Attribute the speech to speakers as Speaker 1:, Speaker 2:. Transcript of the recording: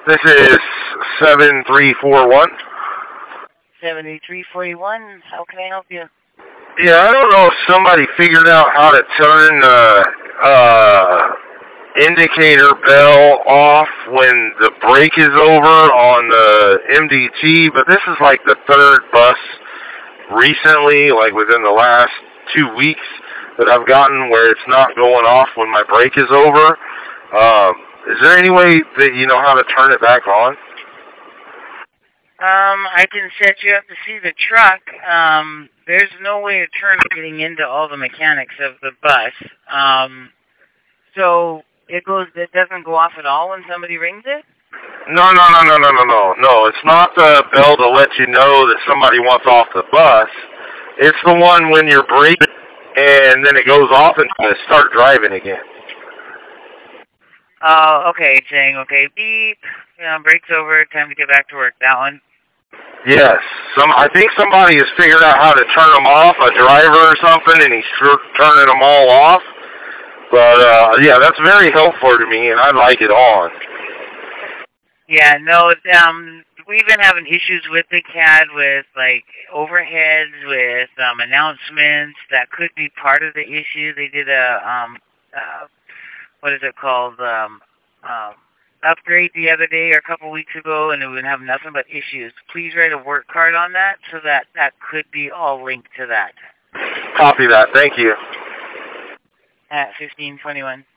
Speaker 1: This is 7341.
Speaker 2: 7341. How can I help you?
Speaker 1: Yeah, I don't know if somebody figured out how to turn the indicator bell off when the break is over on the MDT, but this is like the third bus recently, like within the last 2 weeks, that I've gotten where it's not going off when my break is over. Is there any way that you know how to turn it back on?
Speaker 2: I can set you up to see the truck. There's no way to turn getting into all the mechanics of the bus. So it doesn't go off at all when somebody rings it?
Speaker 1: No. No, it's not the bell to let you know that somebody wants off the bus. It's the one when you're braking and then it goes off and you start driving again.
Speaker 2: Oh, okay, it's saying, okay, beep, break's over, time to get back to work, that one.
Speaker 1: Yes, I think somebody has figured out how to turn them off, a driver or something, and he's turning them all off. But, yeah, that's very helpful to me, and I like it on.
Speaker 2: Yeah, no, we've been having issues with the CAD with, like, overheads, with announcements. That could be part of the issue. They did a, what is it called, upgrade the other day or a couple weeks ago, and we've been having nothing but issues. Please write a work card on that, so that could be all linked to that.
Speaker 1: Copy that. Thank you.
Speaker 2: At 1521.